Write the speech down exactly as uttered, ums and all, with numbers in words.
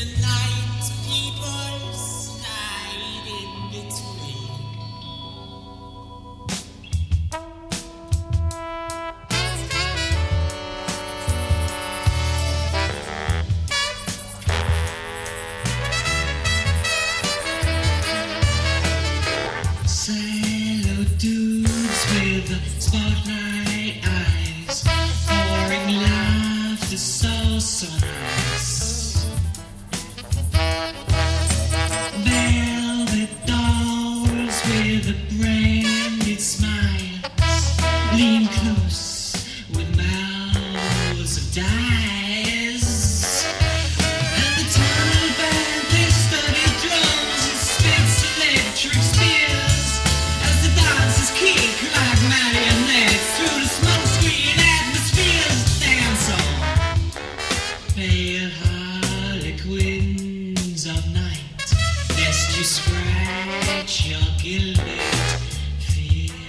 Spotlight eyes, pouring laughter so, so nice. Velvet dolls with a branded smiles lean close with mouths of dice. And the Taliban, they study drums and spits electric spears as the dancers kick like marionettes through the smoke screen atmospheres. Dance on, pale harlequins of night, lest you scratch your guilt.